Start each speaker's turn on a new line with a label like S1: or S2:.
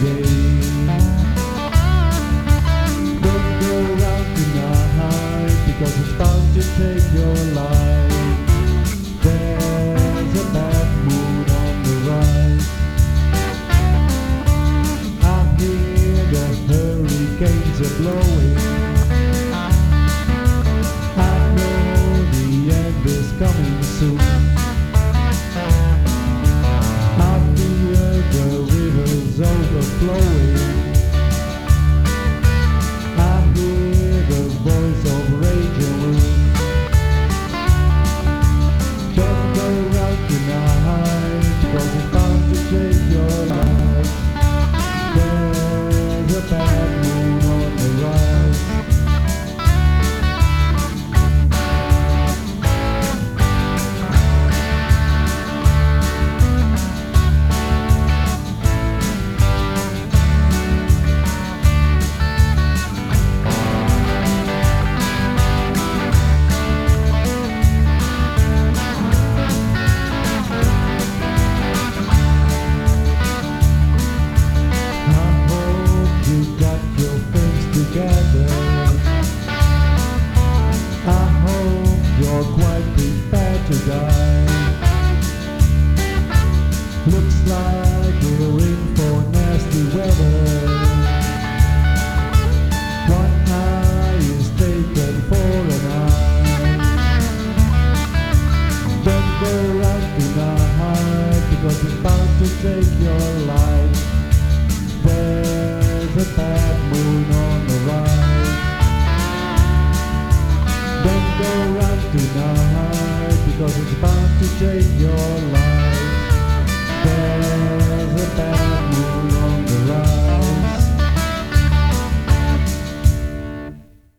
S1: Don't go out tonight because it's bound to take your life. There's a bad moon on the rise. I hear the hurricanes are blowing. I know the end is coming soon. I feel the rivers overflowing. I hear the voice of rage and ruin. Don't go out tonight because it's bound to take your life. There's a bad moon on the rise. Together, I hope you're quite prepared to die. Looks like we're in for nasty weather. One eye is taken for an eye. Don't go out tonight because it's bound to take your life. There's a bad moon on the rise. Don't go out tonight because it's bound to take your